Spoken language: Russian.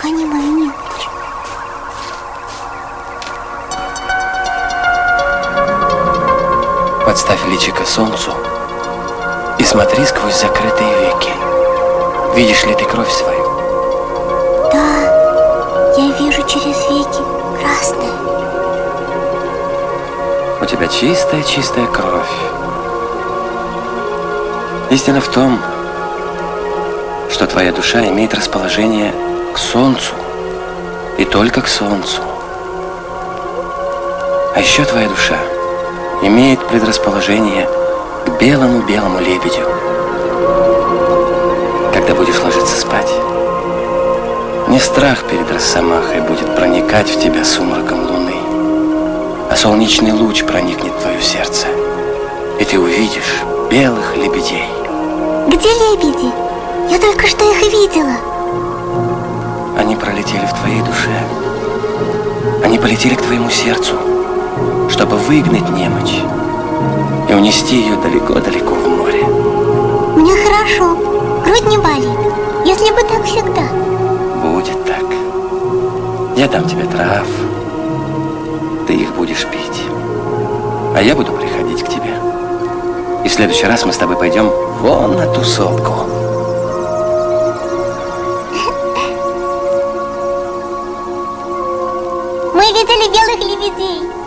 Гони мою немощь. Подставь личико солнцу и смотри сквозь закрытые веки. Видишь ли ты кровь свою? Да, я вижу через веки красное. У тебя чистая кровь. Истина в том, что твоя душа имеет расположение к солнцу и только к солнцу. А еще твоя душа имеет предрасположение к белому лебедю. Когда будешь ложиться спать, не страх перед росомахой будет проникать в тебя сумраком луны, а солнечный луч проникнет в твое сердце, и ты увидишь белых лебедей. Где лебеди? Я только что их видела. Они пролетели в твоей душе. Они полетели к твоему сердцу, чтобы выгнать немочь и унести ее далеко-далеко в море. Мне хорошо, грудь не болит. Если бы так всегда. Будет так. Я дам тебе трав, ты их будешь пить, а я буду приходить к тебе. И в следующий раз мы с тобой пойдем вон на ту сопку. Мы видели белых лебедей.